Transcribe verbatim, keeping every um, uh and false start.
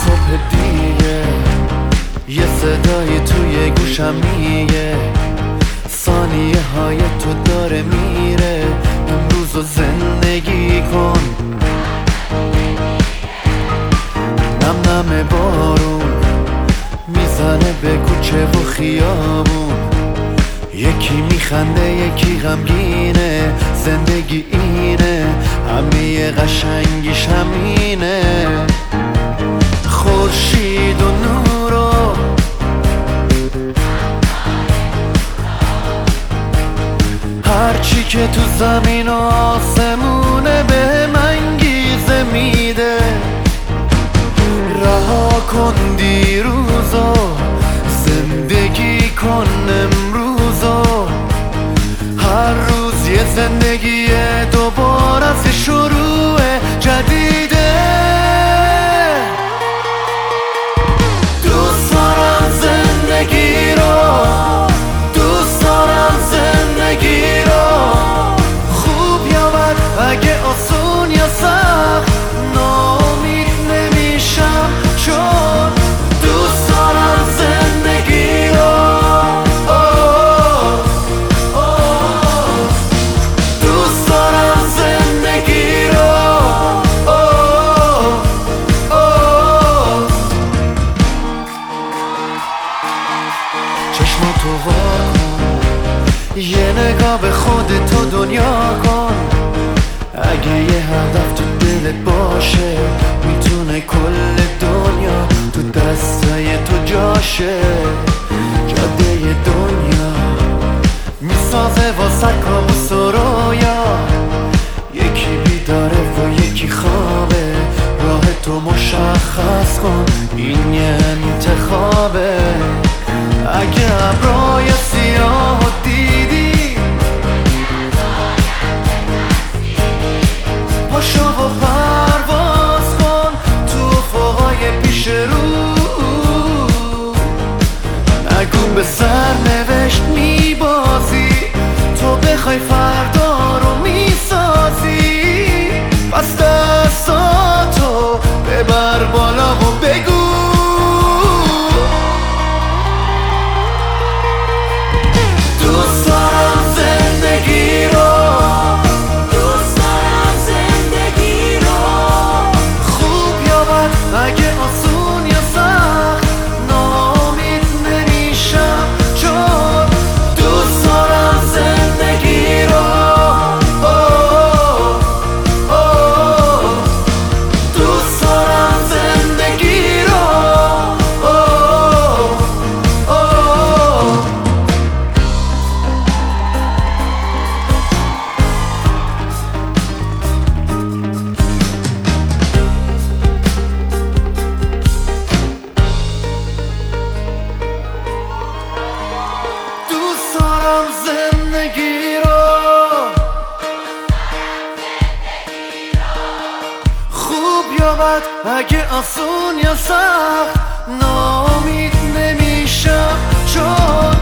صبح دیگه یه صدای توی گوشم میگه ثانیه های تو داره میره، امروز رو زندگی کن. نم نم بارون میزنه به کوچه و خیابون، یکی میخنده یکی غمگینه، زندگی اینه، همه قشنگیش همینه. خورشید و نور و هرچی که تو زمین و آسمونه به انگیزه میده. رها کن دیروزو، زندگی کن امروزو، هر روز یه زندگی دوباره از شروع جدیده. دوست دارم زندگی رو، دوست دارم زندگی رو، خوب یا بد، اگه آسون یا سخت، ناامید نمیشم چون دوست دارم زندگی رو. دوست دارم زندگی رو. چشماتو وا کن، یه نگاه به خودت و دنیا کن. اگه یه هدف تو دلت باشه، میتونه کل دنیا تو دستای تو جاشه. جاده دنیا میسازه واسه کابوس و رویا، یکی بیداره و یکی خوابه. راه تو مشخص کن، این یه انتخابه. اگه ابرای سیاه دیدی، پاشو و پرواز کن تو افقای پیش رو. نگو به سرنوشت میبازی، تو بخوای فردا رو میسازی. پس دستاتو ببر بالا و بگو دوست دارم زندگی رو. دوست دارم زندگی رو، خوب یا بد، اگه آسون یا سخت، ناامید نمیشم چون دوست دارم زندگی رو. دوست دارم زندگی رو. دوست دارم زندگی رو، خوب یا بد، اگه آسون یا سخت، ناامید نمیشم چون